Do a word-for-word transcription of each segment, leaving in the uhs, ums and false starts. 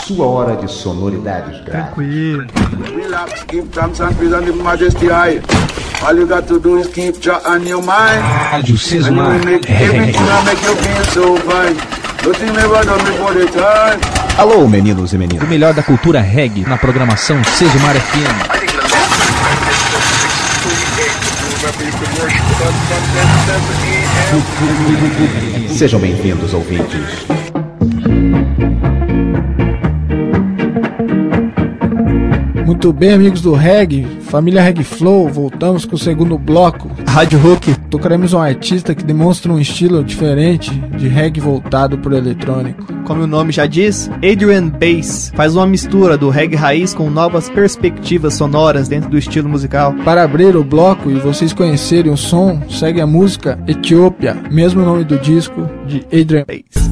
sua hora de sonoridades graves. Tranquilo. Relax, keep thanks and praise and the majesty high. All you got to do is keep Jah on your mind. Rádio Sesmar. And you will make everything will make you feel so fine. Nothing never done before the time. Alô, meninos e meninas. O melhor da cultura reggae na programação Sesmar F M. Sejam bem-vindos, ouvintes. Muito bem, amigos do Reggae, família Reggae Flow, voltamos com o segundo bloco. Rádio Hulk. Tocaremos um artista que demonstra um estilo diferente de reggae voltado para o eletrônico. Como o nome já diz, Adrian Bass faz uma mistura do reggae raiz com novas perspectivas sonoras dentro do estilo musical. Para abrir o bloco e vocês conhecerem o som, segue a música Etiópia, mesmo nome do disco de Adrian Bass.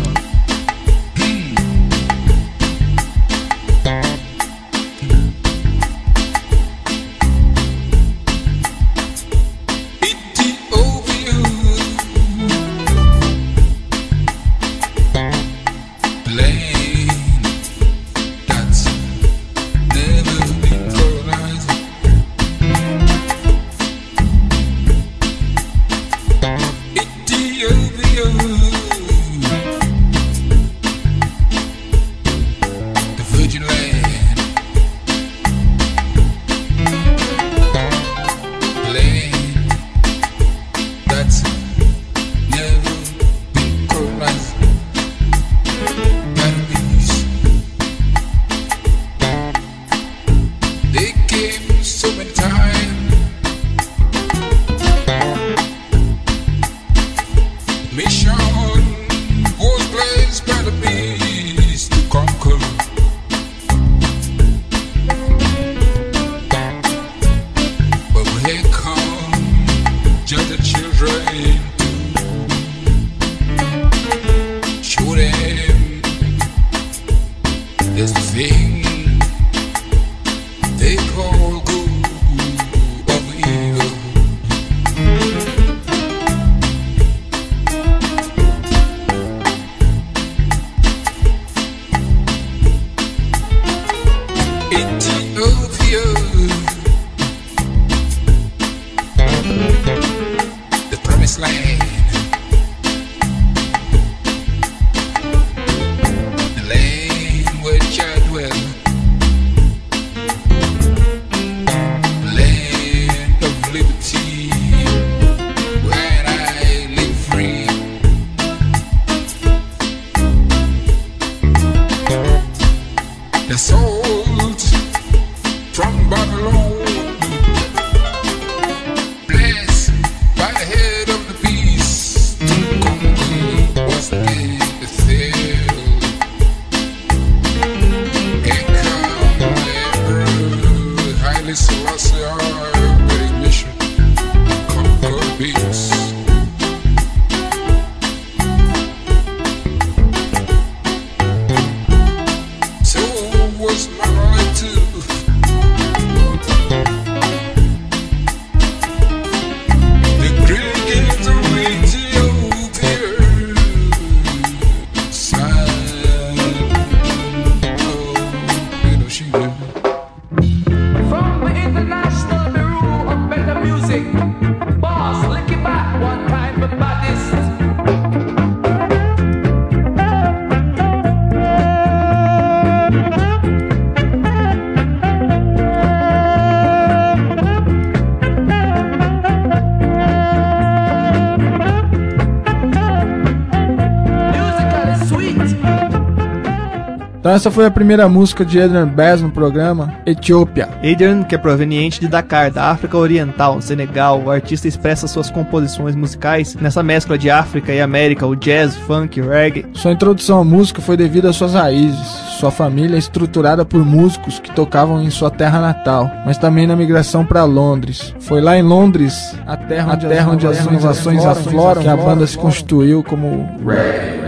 Então essa foi a primeira música de Adrian Bass no programa, Etiópia. Adrian, que é proveniente de Dakar, da África Oriental, Senegal, o artista expressa suas composições musicais nessa mescla de África e América, o jazz, funk, reggae. Sua introdução à música foi devido às suas raízes. Sua família é estruturada por músicos que tocavam em sua terra natal, mas também na migração para Londres. Foi lá em Londres, a terra onde, a terra onde as inovações afloram, que a banda se constituiu como reggae.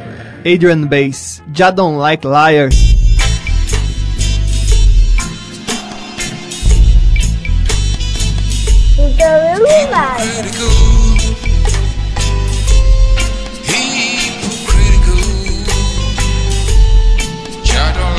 Adrian Bass, Jah Don't Like Liars. Hypocritical, Jah don't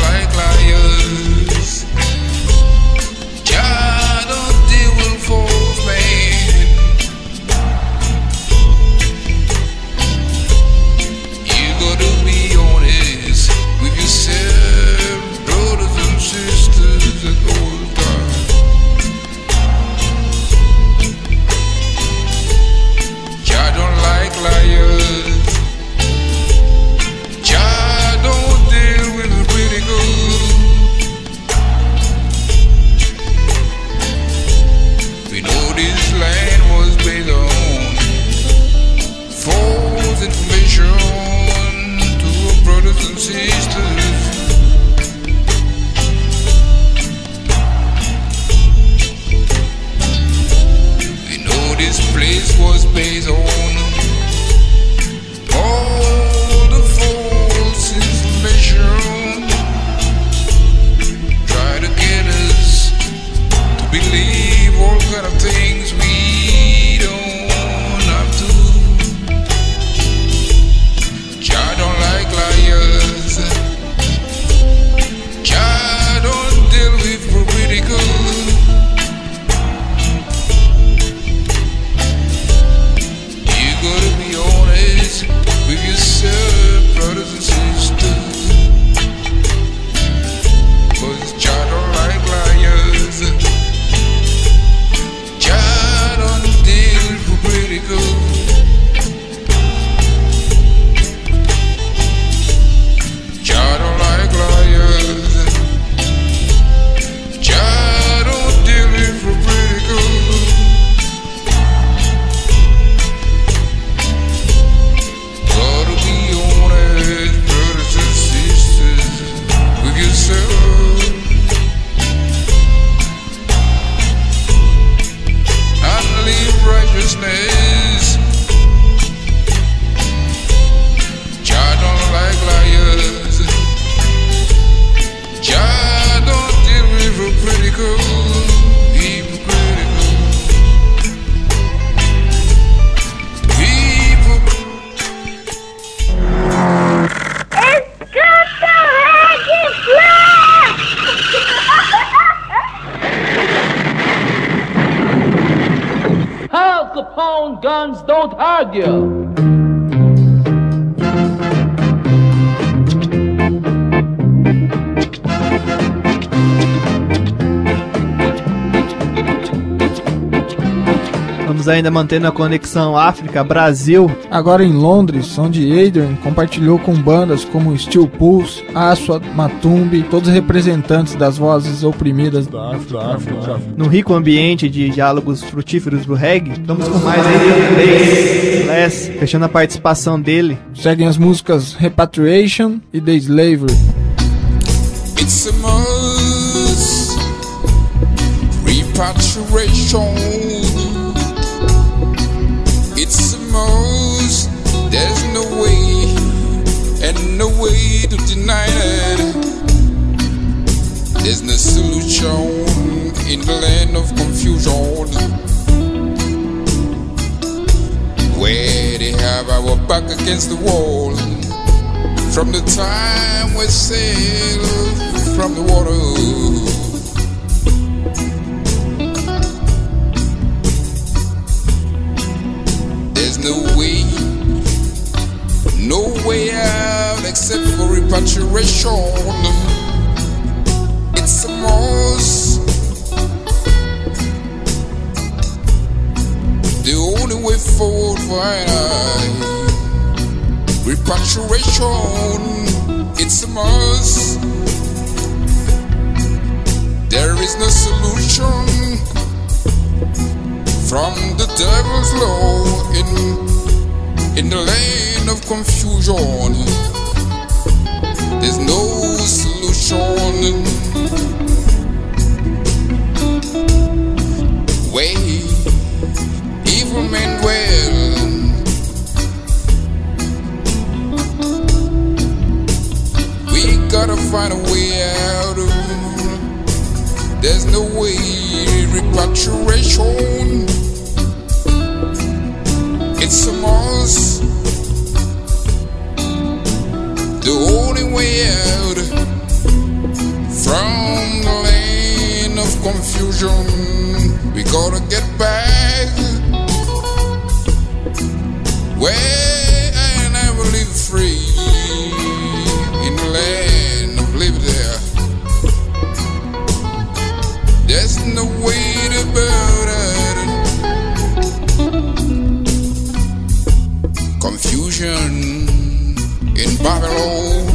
problems don't hurt you. Vamos ainda mantendo a conexão África-Brasil. Agora em Londres, onde Adrian compartilhou com bandas como Steel Pulse, Aswad, Matumbi, todos representantes das vozes oprimidas da África. No rico ambiente de diálogos frutíferos do reggae, vamos com mais Adrian Bass, Les, fechando a participação dele. Seguem as músicas Repatriation e The Slavery. It's a must. Repatriation. It's a must, there's no way, and no way to deny it. There's no solution in the land of confusion, where they have our back against the wall, from the time we sail from the water. No way, no way out except for repatriation. It's a must. The only way forward for I, repatriation. It's a must. There is no solution from the devil's law in in the land of confusion. There's no solution. Way evil men dwell. We gotta find a way out. There's no way. Repatriation. It's a must. The only way out from the land of confusion. We gotta get back where I never live free, in the land of liberty. There's no way to build it. Confusion in Babylon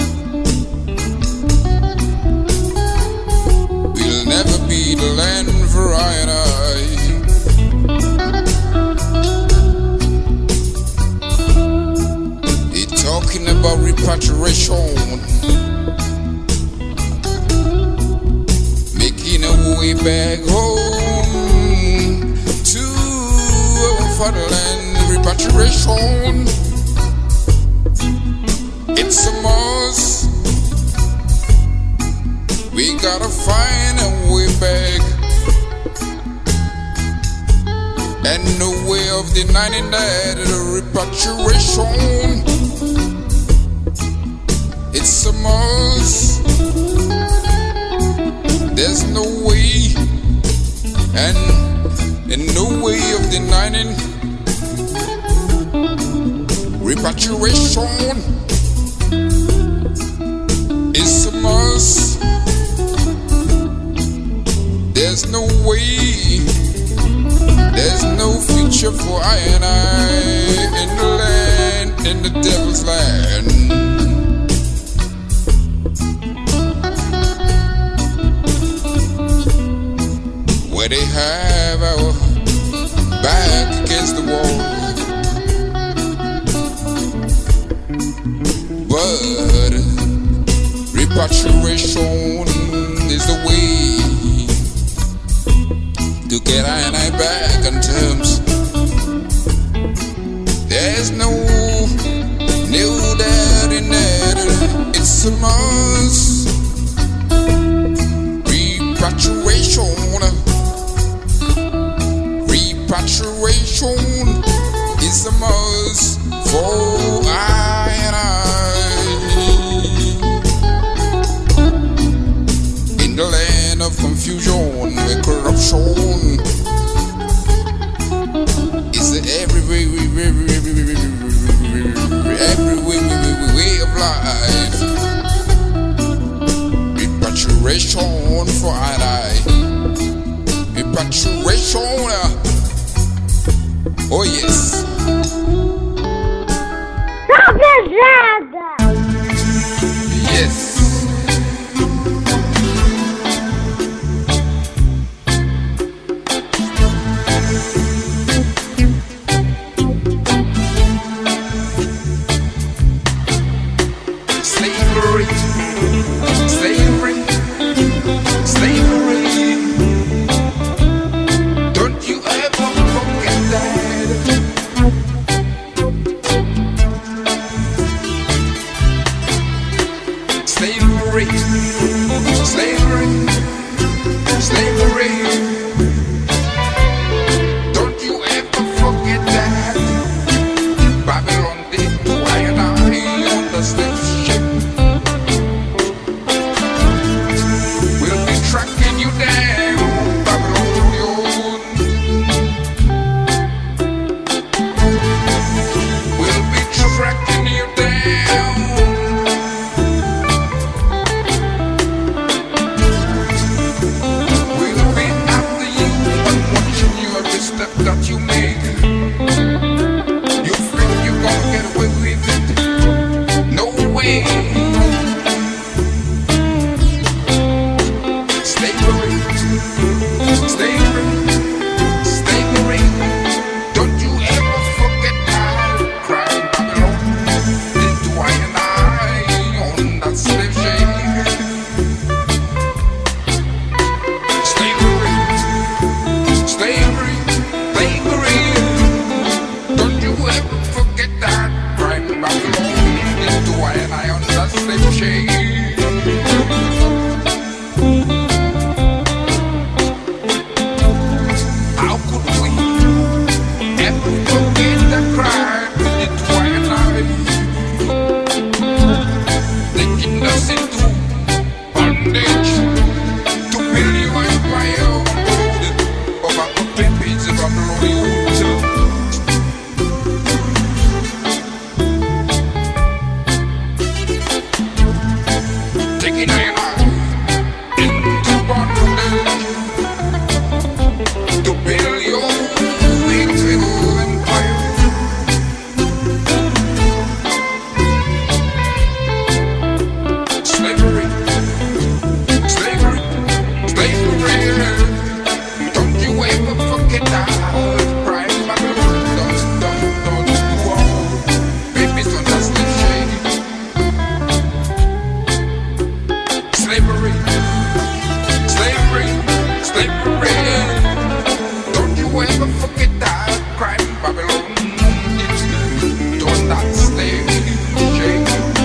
will never be the land for I and I. They're talking about repatriation, making a way back home to our fatherland. Repatriation, it's a must. We gotta find a way back, and no way of denying that. Repatriation, it's a must. There's no way, and, and no way of denying. Repatriation is a must. There's no way, there's no future for I and I in the land, in the devil's land. Where they have our back against the wall. But repatriation is the way to get I and I back on terms. There's no, no doubt in that. It's a must. Repatriation, repatriation is a must for I and I. The land of confusion, where corruption is everywhere. for I and I. Infatuation. Oh yes. Tá pesada! Yes. Slavery, slavery, slavery. Don't you ever forget that. Slavery, slavery, slavery. Don't you ever forget that. Babylon did to I and I on the slave ship. We'll be tracking you down, Babylonian. We'll be tracking you down. We'll be after you and watching you every step that you make. You think you're gonna get away with it? No way. Slavery, slavery, slavery. Don't you ever forget that crime Babylon did to I and I on that slave ship. Slavery, slavery, slavery. Don't you ever forget that crime Babylon did to I and I on that slave ship. How could we ever forget the crime we did to I and I? Taking us into bondage to build you an empire of our babies of Babylonian. Taking I and I into bondage to build your eternal empire. Slavery, slavery, slavery. Don't you ever forget that crime Babylon does, does, does to all babies on that slave ship. Slavery, slavery, slavery. Don't you ever forget that crime Babylon did on that slave ship.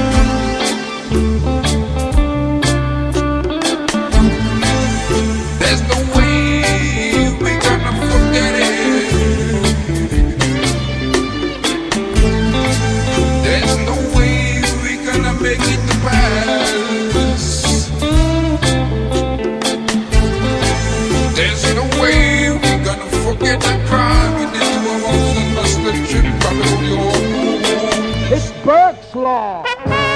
There's no way we're gonna forget it. There's no way we're gonna make it to pass. There's no way we're gonna forget the crime we did to our homes in the slave ship Babylon. It's Burke's Law.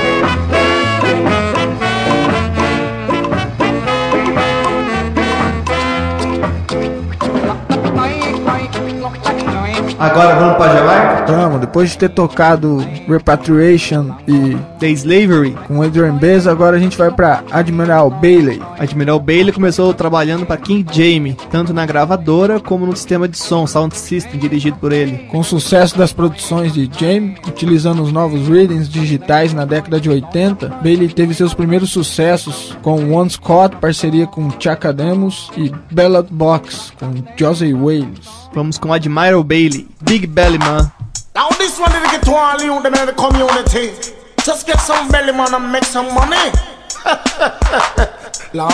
Agora vamos pra Jamaica? Vamos, depois de ter tocado Repatriation e The Slavery. com Adrian Beza, agora a gente vai pra Admiral Bailey. Admiral Bailey começou trabalhando para King James, tanto na gravadora como no sistema de som Sound System, dirigido por ele. Com o sucesso das produções de James, utilizando os novos readings digitais na década de oitenta, Bailey teve seus primeiros sucessos com One Scott, parceria com Chaka Demus, e Ballad Box, com Josie Wales. Vamos com Admiral Bailey, Big Belly Man. Now this one didn't get to all you in the community. Just get some belly man and make some money. Lord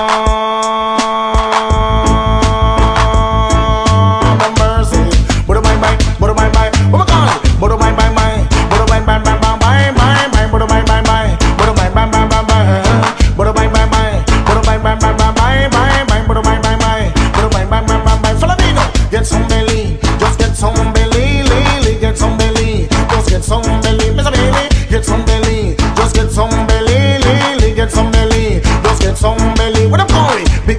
have mercy. But my my, but my my, oh my God. But my my my, but my my my my my my, but my my my, but my my my my, but my my my, but my my my my my my, but my my my, but my my my my. Follow me now. Get some belly, just get some belly, lily, get some belly, just get some belly, Mister Bailey, get some belly, just get some belly, lily, get some belly, just get some belly. What I'm calling.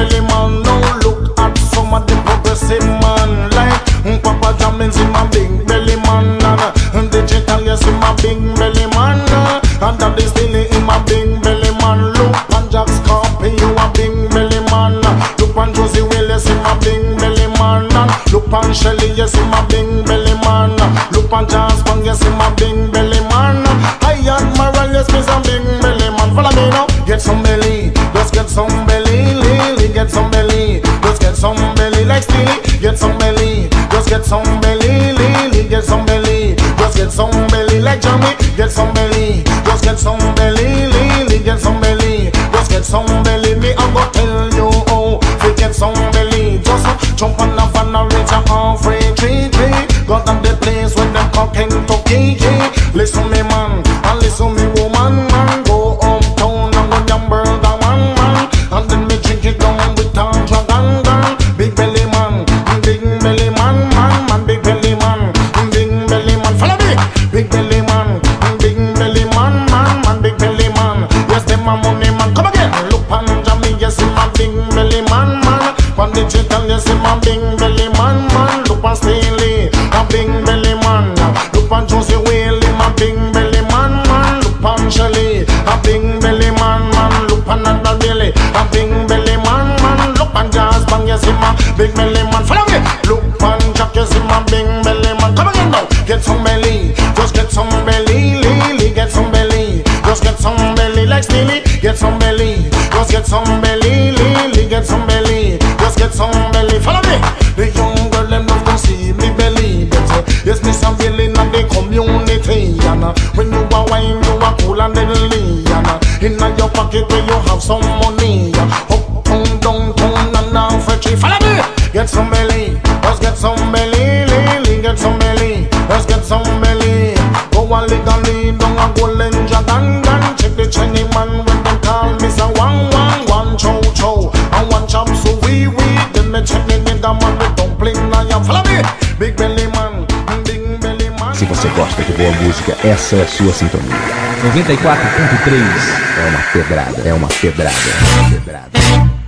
belly man. Now look at some of the progressive man. Like mm, Papa Jammins in my big belly man. And Digital, yes, in my big belly man. And that is still in my big belly man. Look on Jack Scorpio, a big belly man. Look on Josie Willis in my big belly man. Look on Shelly, yes, in my big belly man. Look on Jazz Bang, yes, in my big belly man. I admire, yes, me some big belly man. Follow me now, get some belly, just get some belly, Lily, get some belly, just get some belly, like Steely, get some belly, just get some belly, Lily, get some belly, just get some belly, like Jamie, get some belly, just get some belly, Lily, get some belly, just get some belly. Me I go tell you how to get some belly. Just jump on the van and reach a halfway tree tree. Got on the place where them cooking to kiki. Listen me man, and listen me woman man. Go uptown and go down burger man man. And then me drink it down with Tanja Ganga. Big belly man, big belly man man man. Big belly man, big belly man. Follow me, big belly man, big belly man man man. Big belly man, yes them my money man. Come again, look on Jamie, yes in my big belly man man. One Digital, yes in my big belly man man. Look on Steely, a big belly man. Look on Josie Whaley, my big belly man man. Look on Shelly, a big belly man man. Look on Nanda Billy, a big belly man man. Look on Jazz Bang, yes in my big belly man. Follow me. Look on Jack, yes in my big belly man. Come again now, get some belly, just get some belly, Lily, get some belly, just get some belly, like Steely, get some belly, just get some belly, Lily, get some belly, just get some belly. Follow me. The young girl them love to see me belly better. Yes, me some feeling of the community. And uh, when you are wine, you are cool and deadly. And uh, in uh, your pocket where you have some money. Uh, up, down, down, down, and now for tree. Follow me. Get some belly, just get some belly, Lily, get some belly, just get some belly. Go and legally down a golden dragon. Check the Chinese man when they call me say one, one, one, chow, chow. And one chop so wee wee. Then me check the nigga man with dumpling. I am follow me, big belly man, big belly man. Se você gosta de boa música, essa é a sua sintonia. noventa e quatro ponto três. É uma pedrada, é uma pedrada, é uma pedrada.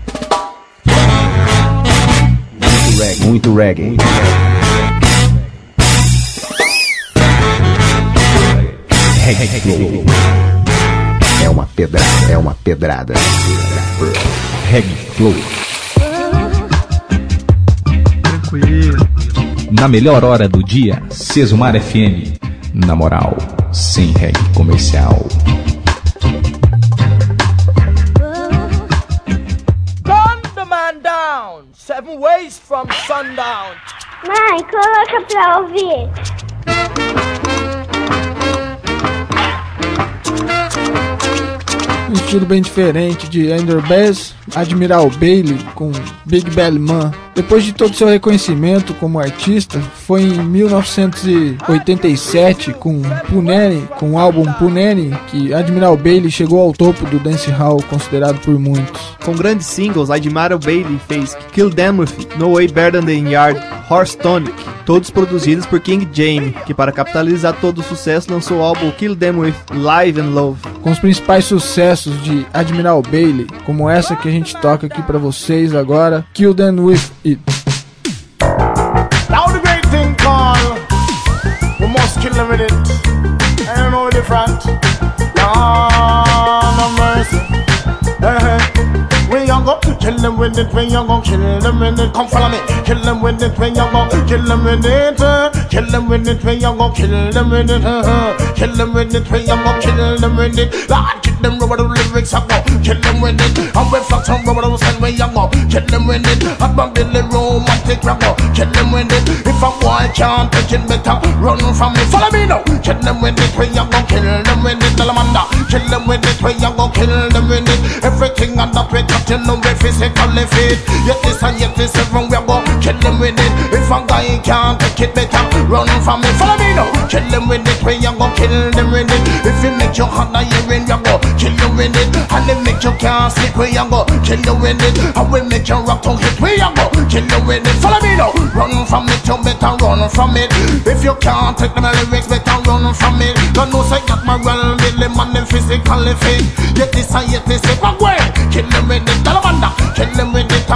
Muito reggae, muito reggae. Reggae Flow. É uma pedrada, é uma pedrada. Reggae Flow. Tranquilo. Na melhor hora do dia, Sesumar F M. Na moral, sem reggae comercial. Gun the man down, seven ways from sundown. Mãe, coloca pra ouvir. Um estilo bem diferente de Andrew Bass, Admiral Bailey com Big Belly Man. Depois de todo seu reconhecimento como artista, foi em mil novecentos e oitenta e sete com Punani, com o álbum Punani, que Admiral Bailey chegou ao topo do dancehall, considerado por muitos. Com grandes singles, Admiral Bailey fez Kill Them With It, No Way Better Than Yard, Horse Tonic, todos produzidos por King James, que para capitalizar todo o sucesso lançou o álbum Kill Them With Live and Love. Com os principais sucessos de Admiral Bailey, como essa que a gente toca aqui pra vocês agora, Kill Them With It. Now the great thing called, we must kill them with it. I don't know the front. Lord of mercy. Uh-huh. We young go kill them with it. We young go kill them with it. Come follow me. Kill them with it. We young go kill them with it. Uh. Kill them with it. We young go kill them with it. Uh-huh. Kill them with it. We young go kill them with it. Lord, kill them rubber the lyrics I go. Kill them with it. And we flat on rubber the send we young go. Kill them with it. At my Billy romantic rap go. Kill them with it. If a boy can't take it better, run from me. Follow me now. Kill them with it. We young go kill them with it. Alamanda. Kill them with it. We young go kill them with it. Everything and that we got you know we physically fit. Yet this and yet this everyone we go kill them with it. If a guy can't take it better, run from me. Follow me now. Kill them with it. We young go kill them with it. If it make you hot now you in, we go kill you with it. And it make you can't sleep, we young go kill you with it. And we make you rock to hit, we young go kill you with it. Follow me now. Run from it, you better run from it. If you can't take the lyrics, better run from it. Don't know say that my well really man and physically fit. Yet this and yet this if I way kill them with it. Talamanda, kill them with it.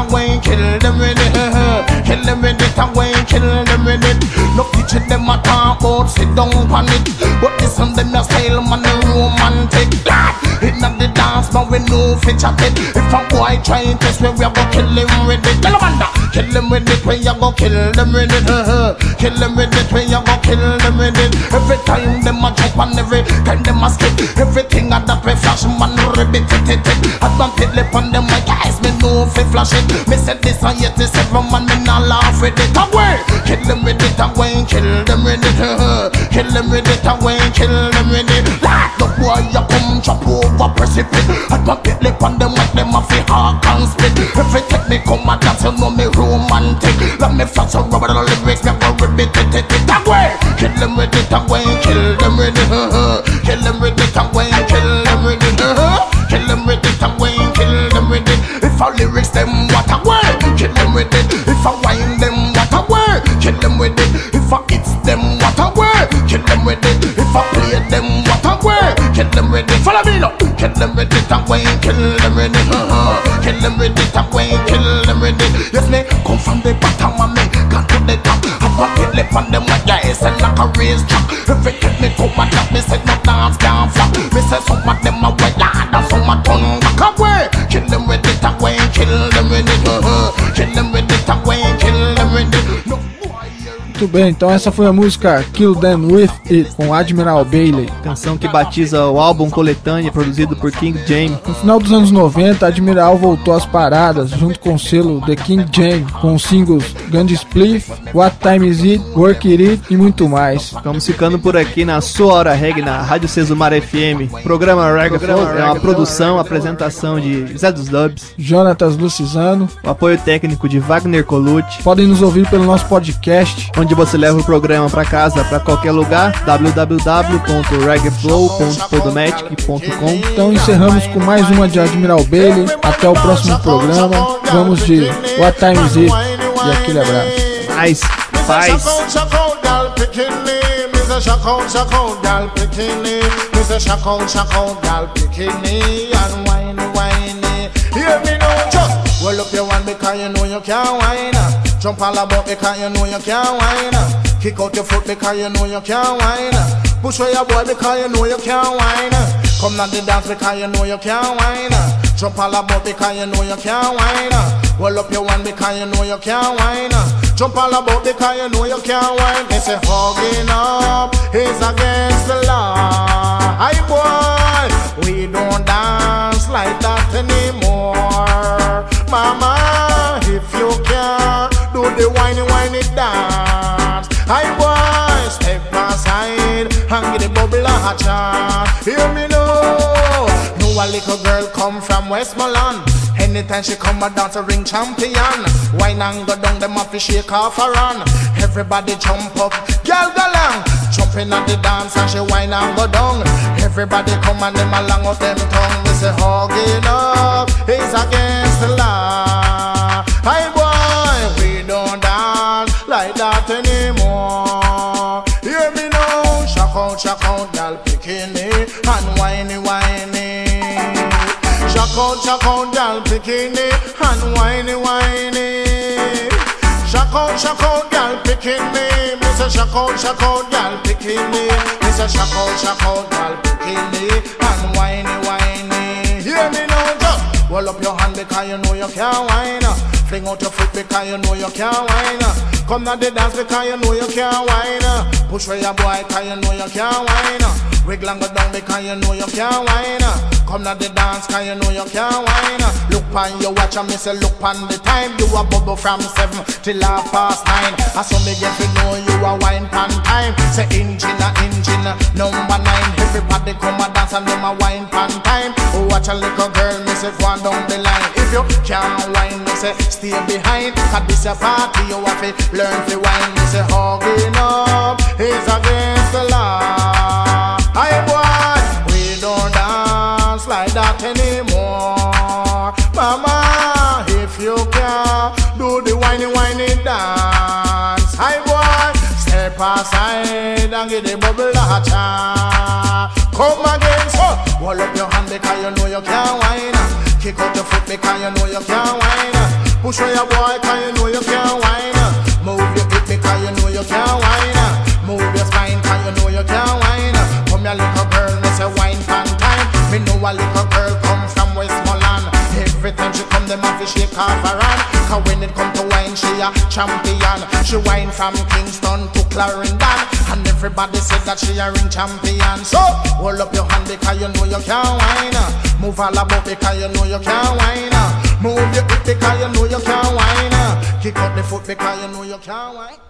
kill them with it. Kill them with it away, kill them with it. No teaching them a talk about sit down on it. But listen them a style man a romantic. It not the dance but we know fit chat it. If a boy try and test me we a go kill him with it. Tell him that. Kill them with it when you go kill them with it. Kill them with it when you go kill them with it. Every time them a jump and every time them a skip. Everything at that way flash man ribbit it it it. At one pit lip on them my guys me know fi flash it. Me said this and yet this every man me not laugh with it. Away, kill them with it away, kill them with it. Kill them with it away, kill them with it. Like the boy you come chop over precipice. At one pit lip on them like them a fi hawk and spit. Every technique come a dance you know me romantic. Let me flash a rubber the lyrics me go ribbit it it it. Away, kill them with it away, kill them with it. Kill them with it away, kill them with it. Kill them with it away, kill them with it. If our lyrics them what a word, kill them with it. If I wine them what a word, kill them with it. If I hits them what a word, kill them with it. If I play them what a word, kill them with it. Follow me now. Kill them with it away, kill them with it. Kill them with it away, kill them with it. Yes me come from the bottom and me got to the top. I got it left on them like guys and like a race track. Every kid me come and that me said no dance can't flop. Me say some of them a white lad and some a tongue back away. Kill them with it away, kill them with it. Kill them with it away, kill them with it. No. Muito bem, então essa foi a música Kill Them With It, com Admiral Bailey. Canção que batiza o álbum Coletânea, produzido por King James. No final dos anos noventa, Admiral voltou às paradas, junto com o selo The King James, com os singles Gundy Spliff, What Time Is It, Work It It e muito mais. Estamos ficando por aqui na sua Hora Reggae, na Rádio Sesumar F M. O programa Reggae Flow é uma produção, apresentação de Zé dos Dubs, Jonatas Lucizano, o apoio técnico de Wagner Colucci. Podem nos ouvir pelo nosso podcast, onde você leva o programa para casa, para qualquer lugar, w w w ponto reggaeflow ponto podomatic ponto com. Então encerramos com mais uma de Admiral Bailey. Até o próximo programa. Vamos de What Time Is It e aquele abraço. Paz, paz. Well up your one because you know you can't whine. Jump all about because you know you can't whine. Kick out your foot because you know you can't whine. Push away your boy because you know you can't whine. Come down the dance because you know you can't whine. Jump all about because you know you can't whine. Well up your one because you know you can't whine. Jump all about because you know you can't whine. They say hugging up is against the law. Hi boy, we don't dance like that anymore. Mama, if you can do the whiny whiny dance. Hi boy, step aside and get the bubble a chant. Hear me now. Know a little girl come from Westmoreland. Anytime she come a dance a ring champion. Wine and go down, them have to shake off her run. Everybody jump up, girl go long. Jumping at the dance and she wine and go down. Everybody come and them along with them tongue. They say hugging up is against the law. Hi boy, we don't dance like that anymore. Hear me now, shock out, shock out, girl bikini and whiny whiny. Shock out, shock out, girl bikini and whiny whiny. Shock out, shock out, girl bikini. Me say shock out, shock out, girl bikini. Me say shock out, shock out, girl bikini and whiny whiny. Hear me now, just hold up your hand because you know you can't whine. Fling out your foot because you know you can't whine. Come down the dance because you know you can't whine. Push away your boy because you know you can't whine. Wiggle and go down because you know you can't whine. Come down the dance because you know you can't whine. Look on your watch and me say look on the time. You a bubble from seven till half past nine. I saw me get to know you a wine pan time. Say engine a engine number nine. Everybody come a dance and them a wine pan time. Oh, watch a little girl, me say go on down the line. If you can't wine, me say stay behind. Cause this a party, you have to learn to wine. Me say hugging up is against the law. Hi boy, we don't dance like that anymore. Mama, if you can do the whiny whiny dance. Hi boy, step aside and get the bubble a chant. Come again, so hold up your hand because you know you can't whine. Kick out your foot because you know you can't whine. Push away your boy, cause you know you can't whine. Move your hip because you know you can't whine. Move your spine cause you know you can't whine. Come here little girl, me say wine pan time. Me know a little girl come from Westmoreland. Every time she come, them have to shake off her hand. Cause when it come to wine, she a champion. She wine from Kingston to Clarendon. And everybody said that she a ring champion. So, hold up your hand because you know you can't whine. Move all about because you know you can't whine. Move your hip because you know you can't whine. Kick out the foot because you know you can't whine.